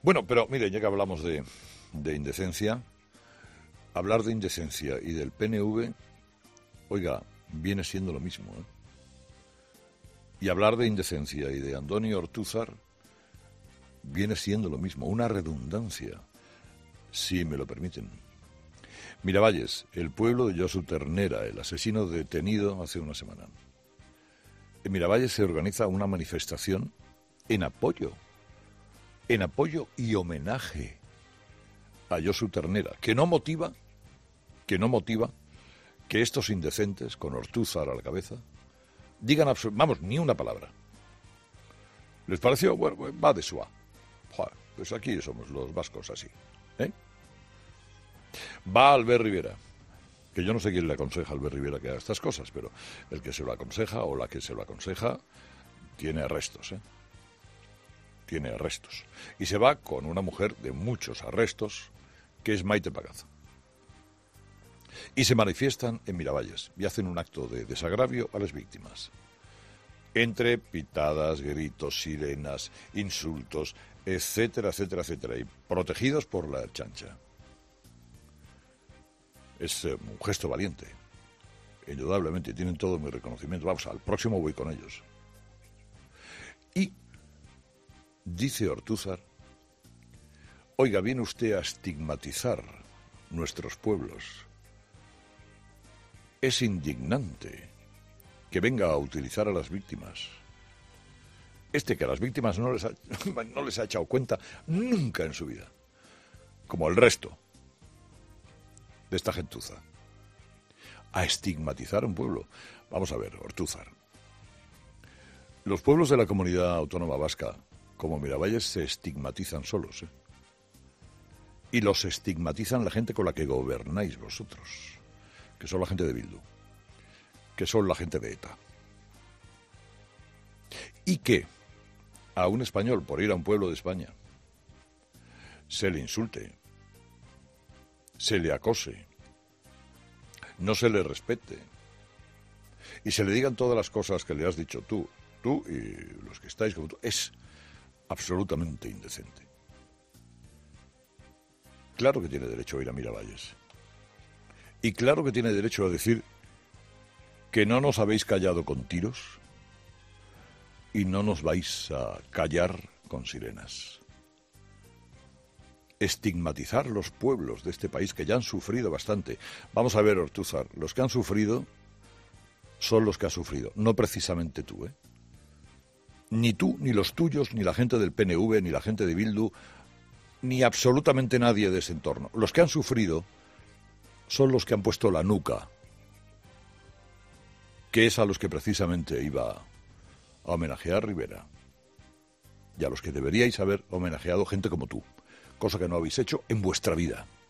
Bueno, pero mire, ya que hablamos de indecencia, hablar de indecencia y del PNV, oiga, viene siendo lo mismo, ¿eh? Y hablar de indecencia y de Andoni Ortúzar viene siendo lo mismo, una redundancia, si me lo permiten. Miravalles, el pueblo de Josu Ternera, el asesino detenido hace una semana. En Miravalles se organiza una manifestación en apoyo y homenaje a Josu Ternera, que no motiva que estos indecentes, con Ortúzar a la cabeza, digan ni una palabra. ¿Les pareció? Bueno, va de suá. Pues aquí somos los vascos así, ¿eh? Va Albert Rivera, que yo no sé quién le aconseja a Albert Rivera que haga estas cosas, pero el que se lo aconseja o la que se lo aconseja tiene arrestos, ¿eh? Tiene arrestos. Y se va con una mujer de muchos arrestos, que es Maite Pagaza. Y se manifiestan en Miravalles y hacen un acto de desagravio a las víctimas. Entre pitadas, gritos, sirenas, insultos, etcétera, etcétera, etcétera, y protegidos por la chancha. Es un gesto valiente. Indudablemente, tienen todo mi reconocimiento. Vamos, al próximo voy con ellos. Y dice Ortúzar, oiga, viene usted a estigmatizar nuestros pueblos. Es indignante que venga a utilizar a las víctimas. Que a las víctimas no les ha echado cuenta nunca en su vida, como el resto de esta gentuza. A estigmatizar a un pueblo. Vamos a ver, Ortúzar. Los pueblos de la comunidad autónoma vasca, como Miravalles, se estigmatizan solos, ¿eh? Y los estigmatizan la gente con la que gobernáis vosotros, que son la gente de Bildu, que son la gente de ETA. Y que a un español, por ir a un pueblo de España, se le insulte, se le acose, no se le respete, y se le digan todas las cosas que le has dicho tú y los que estáis como tú, es absolutamente indecente. Claro que tiene derecho a ir a Miravalles. Y claro que tiene derecho a decir que no nos habéis callado con tiros y no nos vais a callar con sirenas. Estigmatizar los pueblos de este país que ya han sufrido bastante. Vamos a ver, Ortúzar, los que han sufrido son los que has sufrido, no precisamente tú, ¿eh? Ni tú, ni los tuyos, ni la gente del PNV, ni la gente de Bildu, ni absolutamente nadie de ese entorno. Los que han sufrido son los que han puesto la nuca, que es a los que precisamente iba a homenajear Rivera, y a los que deberíais haber homenajeado gente como tú, cosa que no habéis hecho en vuestra vida.